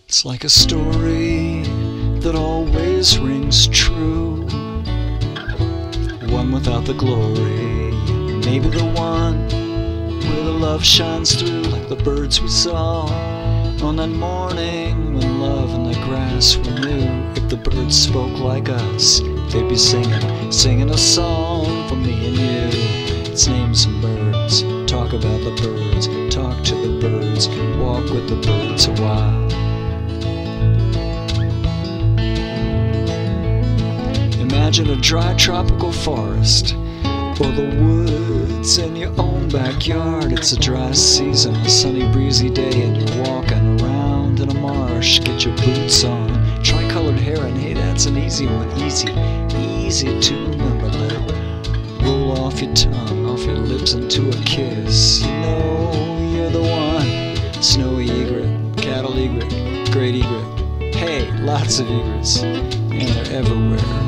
It's like a story that always rings true, one without the glory, maybe the one where the love shines through, like the birds we saw on that morning when love and the grass were new. If the birds spoke like us, they'd be singing a song for me and you. Let's name some birds, talk about the birds, talk to the birds, walk with the birds a while. Imagine a dry tropical forest or the woods in your own backyard. It's a dry season, a sunny breezy day, and you're walking around in a marsh. Get your boots on, tri-colored heron, hey, that's an easy one. Easy to remember. Let it roll off your tongue, off your lips into a kiss. You know you're the one. Snowy egret, cattle egret, great egret, hey, lots of egrets, and they're everywhere.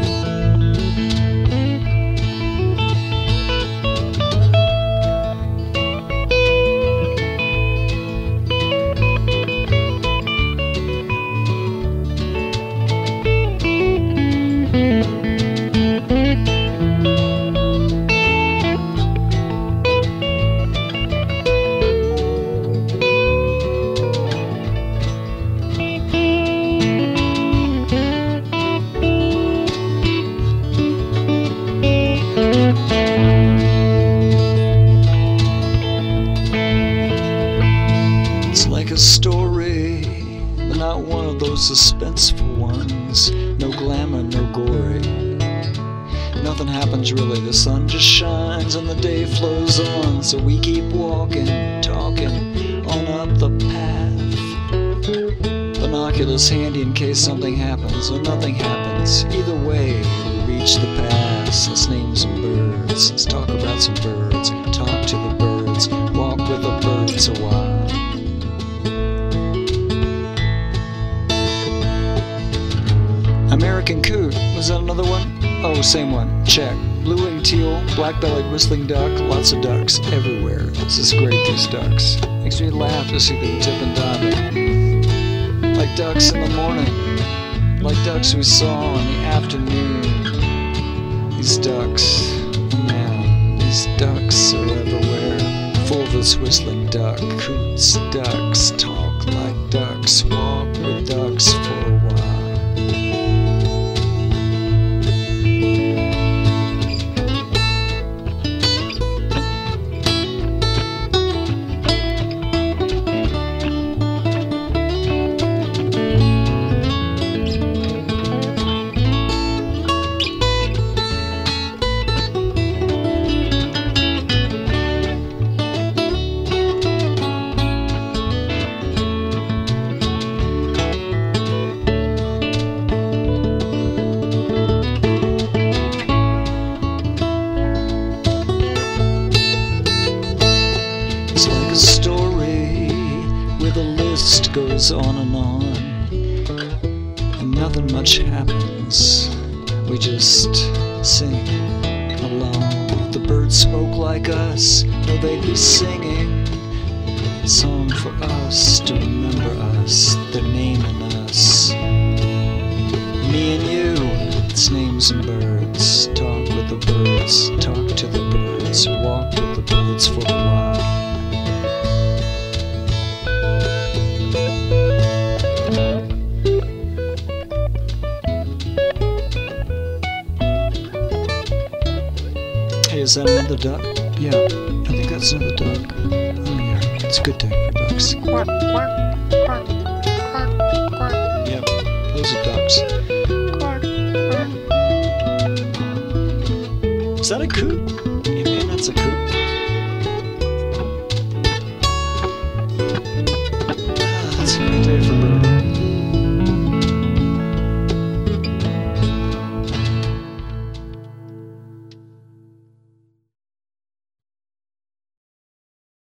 A story, but not one of those suspenseful ones. No glamour, no gory. Nothing happens really, the sun just shines and the day flows on. So we keep walking, talking, on up the path. Binoculars handy in case something happens or nothing happens. Either way, we reach the past. Let's name some birds, let's talk about some birds, talk to the birds, walk with the birds a while. American coot, was that another one? Oh, same one, check. Blue-winged teal, black-bellied whistling duck, lots of ducks everywhere. This is great, these ducks. Makes me laugh to see them tip and diving. Like ducks in the morning, like ducks we saw in the afternoon. These ducks, man, these ducks are everywhere. Full of this whistling duck, coots, ducks, talk like ducks, walk with ducks for a while. It's like a story where the list goes on, and nothing much happens. We just sing along. The birds spoke like us, no, they'd be singing a song for us to remember us, their name in us. Me and you, let's name some birds, talk with the birds, talk to the birds, walk with the birds for a while. Hey, is that another duck? Yeah, I think that's another duck. Oh yeah, it's a good day for ducks. Quack, quack, quack, quack, quack. Yep, those are ducks. Quack, quack. Is that a coot? Yeah, man, that's a coot.